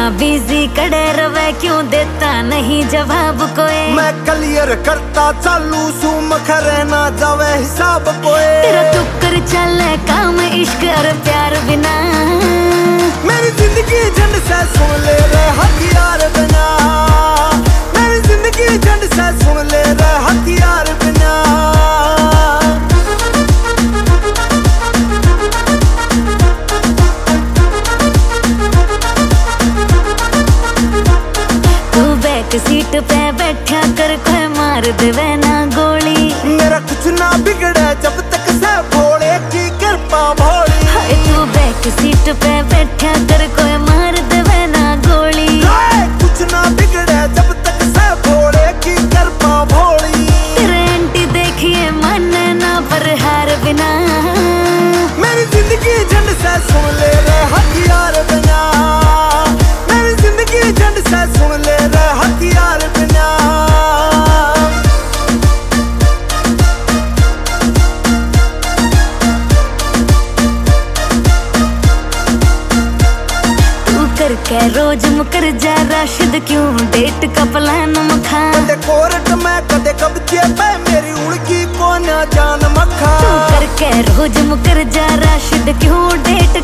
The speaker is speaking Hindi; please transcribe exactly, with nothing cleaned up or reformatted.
बिजी कड़े रवे क्यों देता नहीं जवाब कोई। मैं क्लियर करता चालू सू मखरे ना जावे हिसाब कोई। तेरा टुक्कर चले काम इश्क और प्यार बिना। मेरी जिंदगी झंड से सुन ले रे हथियार बिना। मेरी जिंदगी झंड से सुन ले रे हथियार बिना। सीट पे बैठा कर कोई मार देवे ना गोली। मेरा कुछ ना बिगड़े जब तक से भोले की कृपा भोली। हाय तू बैक सीट पे बैठा कर कोई मार देवे ना गोली। कुछ ना बिगड़े जब तक से भोले की कृपा भोली। तेरे एंटी देखिए माने ना पर हार बिना। मेरी जिंदगी झंड से सुन ले रे हथियार बिना। मेरी जिंदगी झंड से सुन ले रे हथियार बिना। तू करके रोज मुकर जा राशिद क्यों डेट का प्लान मखा। कदे कोर्ट में कदे कब्जे पे मेरी उड़की को ना जान मखा। तू करके रोज मुकर जा राशिद क्यों डेट